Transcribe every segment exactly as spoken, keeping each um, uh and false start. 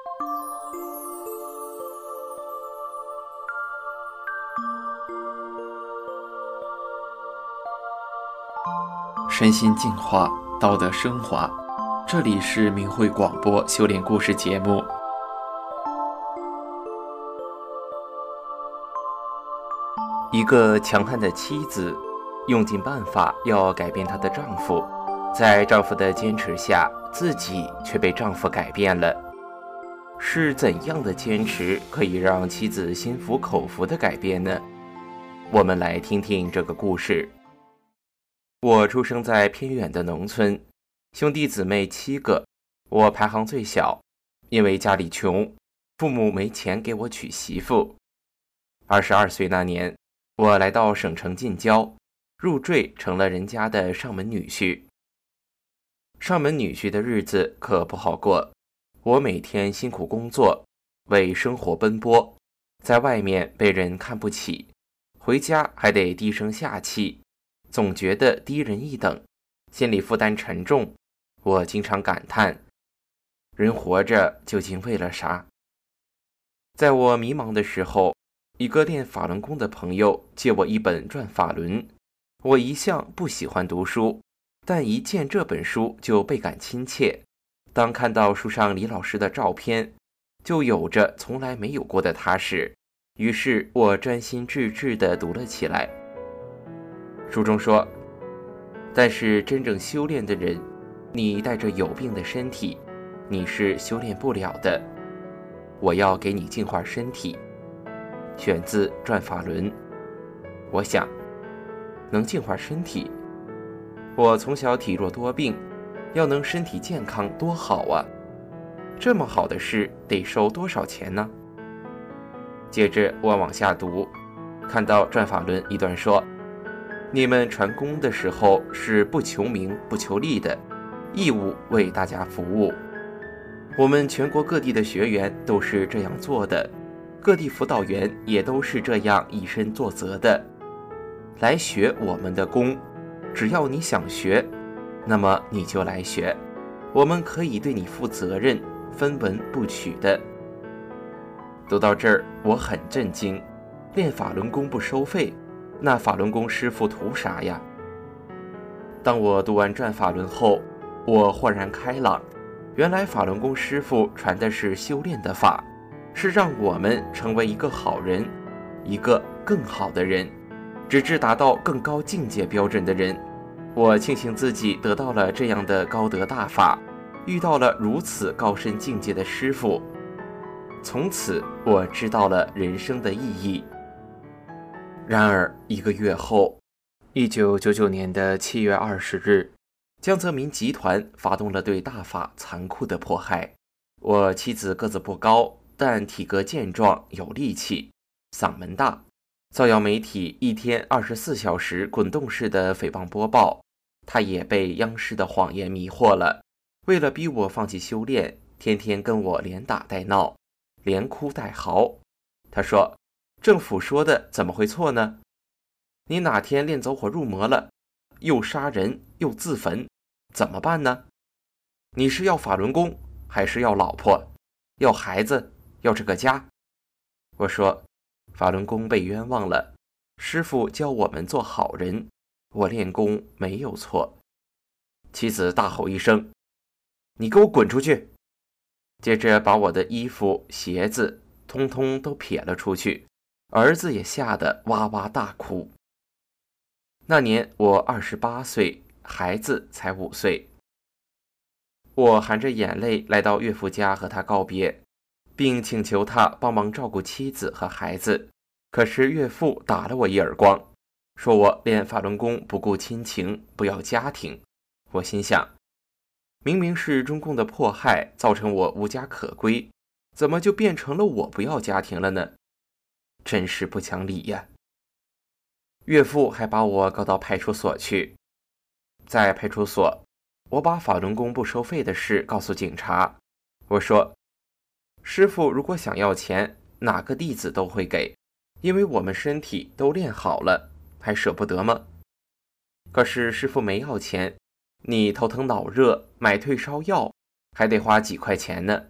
身心净化，道德升华。这里是明慧广播修炼故事节目。一个强悍的妻子用尽办法要改变她的丈夫，在丈夫的坚持下，自己却被丈夫改变了。是怎样的坚持可以让妻子心服口服的改变呢？我们来听听这个故事。我出生在偏远的农村，兄弟姊妹七个，我排行最小。因为家里穷，父母没钱给我娶媳妇。二十二岁那年，我来到省城近郊，入赘成了人家的上门女婿。上门女婿的日子可不好过，我每天辛苦工作，为生活奔波，在外面被人看不起，回家还得低声下气，总觉得低人一等，心理负担沉重。我经常感叹，人活着究竟为了啥？在我迷茫的时候，一个练法轮功的朋友借我一本《转法轮》。我一向不喜欢读书，但一见这本书就倍感亲切。当看到书上李老师的照片，就有着从来没有过的踏实。于是我专心致志地读了起来。书中说，但是真正修炼的人，你带着有病的身体，你是修炼不了的。我要给你净化身体。选自《转法轮》。我想，能净化身体，我从小体弱多病，要能身体健康多好啊！这么好的事得收多少钱呢？接着我往下读，看到《转法轮》一段说，你们传功的时候是不求名不求利的，义务为大家服务。我们全国各地的学员都是这样做的，各地辅导员也都是这样以身作则的，来学我们的功。只要你想学，那么你就来学，我们可以对你负责任，分文不取的。读到这儿，我很震惊，练法轮功不收费，那法轮功师傅图啥呀？当我读完《转法轮》后，我豁然开朗，原来法轮功师傅传的是修炼的法，是让我们成为一个好人，一个更好的人，直至达到更高境界标准的人。我庆幸自己得到了这样的高德大法，遇到了如此高深境界的师傅。从此我知道了人生的意义。然而一个月后，一九九九年的七月二十日，江泽民集团发动了对大法残酷的迫害。我妻子个子不高，但体格健壮有力气，嗓门大，造谣媒体一天二十四小时滚动式的诽谤播报，他也被央视的谎言迷惑了。为了逼我放弃修炼，天天跟我连打带闹，连哭带嚎。他说，政府说的怎么会错呢？你哪天练走火入魔了，又杀人又自焚，怎么办呢？你是要法轮功，还是要老婆，要孩子，要这个家？我说，法轮功被冤枉了，师父教我们做好人，我练功没有错。妻子大吼一声，你给我滚出去！接着把我的衣服鞋子通通都撇了出去，儿子也吓得哇哇大哭。那年我二十八岁，孩子才五岁。我含着眼泪来到岳父家和他告别，并请求他帮忙照顾妻子和孩子。可是岳父打了我一耳光，说我练法轮功不顾亲情，不要家庭。我心想，明明是中共的迫害造成我无家可归，怎么就变成了我不要家庭了呢？真是不讲理呀！岳父还把我告到派出所去。在派出所，我把法轮功不收费的事告诉警察。我说，师父如果想要钱，哪个弟子都会给，因为我们身体都练好了，还舍不得吗？可是师父没要钱，你头疼脑热买退烧药还得花几块钱呢，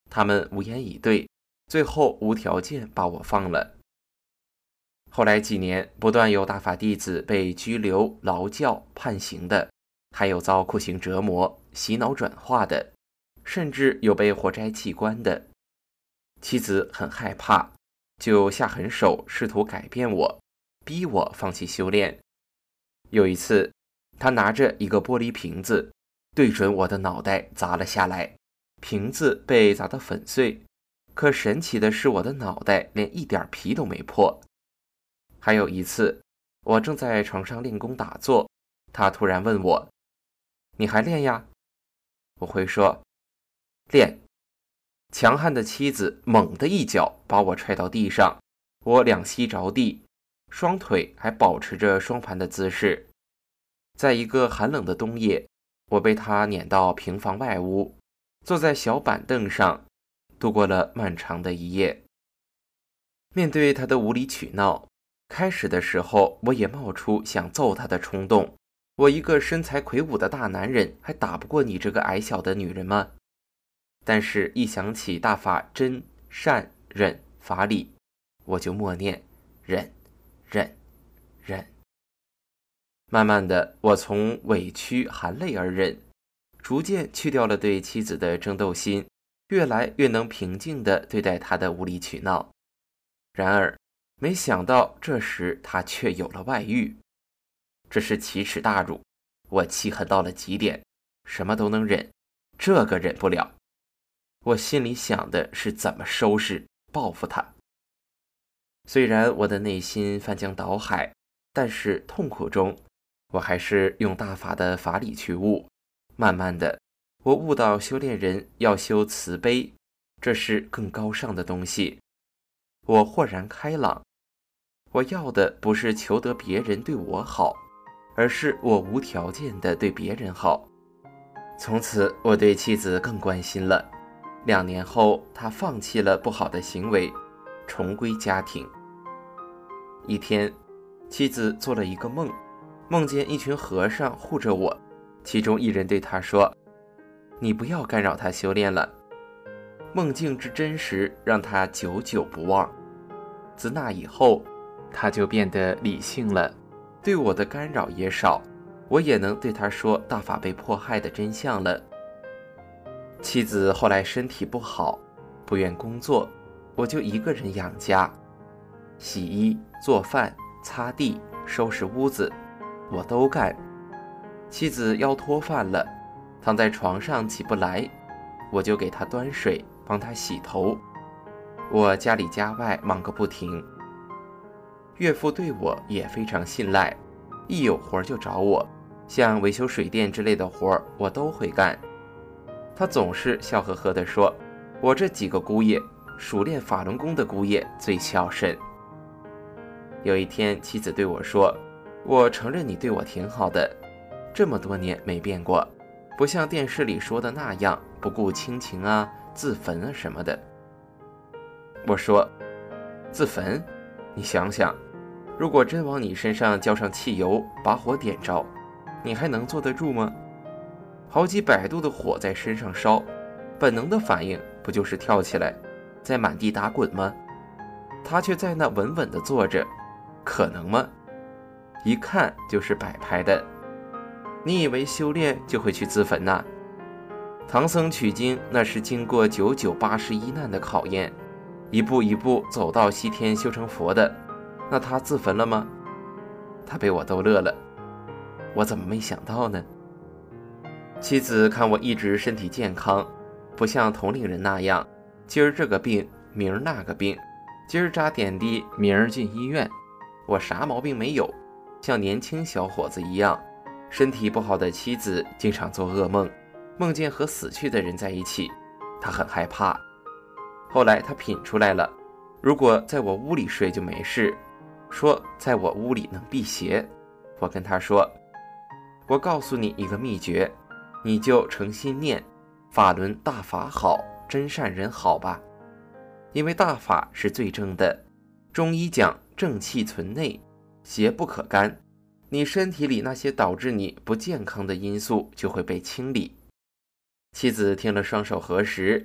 他们无言以对，最后无条件把我放了。后来几年，不断有大法弟子被拘留、劳教、判刑的，还有遭酷刑折磨、洗脑转化的，甚至有被活摘器官的。妻子很害怕，就下狠手试图改变我，逼我放弃修炼。有一次，他拿着一个玻璃瓶子对准我的脑袋砸了下来，瓶子被砸得粉碎，可神奇的是我的脑袋连一点皮都没破。还有一次，我正在床上练功打坐，他突然问我：你还练呀？我会说：练。强悍的妻子猛地一脚把我踹到地上，我两膝着地，双腿还保持着双盘的姿势。在一个寒冷的冬夜，我被他撵到平房外屋，坐在小板凳上，度过了漫长的一夜。面对他的无理取闹，开始的时候我也冒出想揍他的冲动。我一个身材魁梧的大男人，还打不过你这个矮小的女人吗？但是一想起大法真善忍法理，我就默念忍忍忍。慢慢的，我从委屈含泪而忍，逐渐去掉了对妻子的争斗心，越来越能平静地对待她的无理取闹。然而没想到这时她却有了外遇，这是奇耻大辱，我气恨到了极点，什么都能忍，这个忍不了。我心里想的是怎么收拾报复他。虽然我的内心翻江倒海，但是痛苦中我还是用大法的法理去悟。慢慢的，我悟到修炼人要修慈悲，这是更高尚的东西。我豁然开朗，我要的不是求得别人对我好，而是我无条件的对别人好。从此我对妻子更关心了。两年后，他放弃了不好的行为，重归家庭。一天，妻子做了一个梦，梦见一群和尚护着我，其中一人对他说：你不要干扰他修炼了。梦境之真实让他久久不忘。自那以后，他就变得理性了，对我的干扰也少，我也能对他说大法被迫害的真相了。妻子后来身体不好，不愿工作，我就一个人养家，洗衣、做饭、擦地、收拾屋子，我都干。妻子腰脱饭了，躺在床上起不来，我就给她端水，帮她洗头。我家里家外忙个不停。岳父对我也非常信赖，一有活就找我，像维修水电之类的活我都会干。他总是笑呵呵地说，我这几个姑爷，熟练法轮功的姑爷最孝顺。有一天，妻子对我说，我承认你对我挺好的，这么多年没变过，不像电视里说的那样不顾亲情啊、自焚啊什么的。我说，自焚？你想想，如果真往你身上浇上汽油，把火点着，你还能坐得住吗？好几百度的火在身上烧，本能的反应不就是跳起来，在满地打滚吗？他却在那稳稳地坐着，可能吗？一看就是摆拍的。你以为修炼就会去自焚呐？唐僧取经那是经过九九八十一难的考验，一步一步走到西天修成佛的，那他自焚了吗？他被我逗乐了，我怎么没想到呢？妻子看我一直身体健康，不像同龄人那样，今儿这个病，明儿那个病，今儿扎点滴，明儿进医院。我啥毛病没有，像年轻小伙子一样。身体不好的妻子经常做噩梦，梦见和死去的人在一起，她很害怕。后来她品出来了，如果在我屋里睡就没事，说在我屋里能辟邪。我跟她说，我告诉你一个秘诀，你就诚心念法轮大法好，真善人好吧。因为大法是最正的，中医讲正气存内，邪不可干，你身体里那些导致你不健康的因素就会被清理。妻子听了双手合十，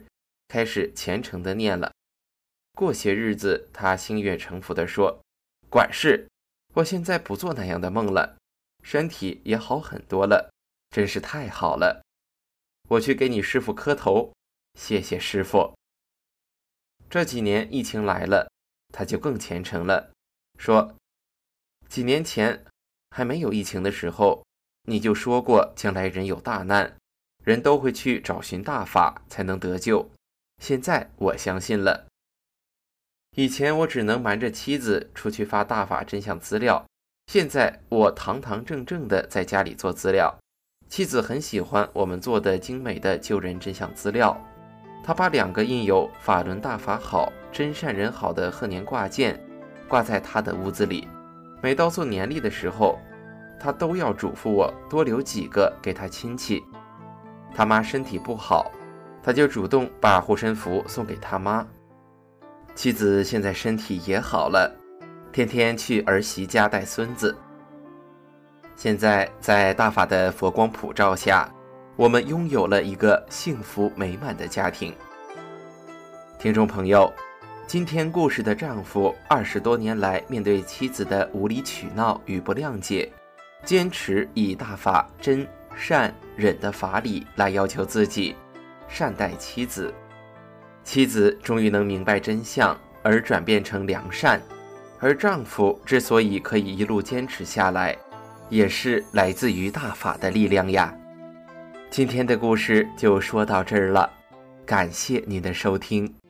开始虔诚地念了。过些日子，他心悦诚服地说：“管事，我现在不做那样的梦了，身体也好很多了，真是太好了。我去给你师父磕头，谢谢师父。”这几年疫情来了，他就更虔诚了，说：“几年前还没有疫情的时候，你就说过将来人有大难，人都会去找寻大法才能得救。现在我相信了。以前我只能瞒着妻子出去发大法真相资料，现在我堂堂正正的在家里做资料。妻子很喜欢我们做的精美的救人真相资料，她把两个印有法轮大法好、真善人好的贺年挂件挂在她的屋子里。每到做年历的时候，她都要嘱咐我多留几个给她亲戚。她妈身体不好，她就主动把护身符送给她妈。妻子现在身体也好了，天天去儿媳家带孙子。现在在大法的佛光普照下，我们拥有了一个幸福美满的家庭。听众朋友，今天故事的丈夫二十多年来面对妻子的无理取闹与不谅解，坚持以大法真善忍的法理来要求自己，善待妻子。妻子终于能明白真相而转变成良善，而丈夫之所以可以一路坚持下来，也是来自于大法的力量呀。今天的故事就说到这儿了，感谢您的收听。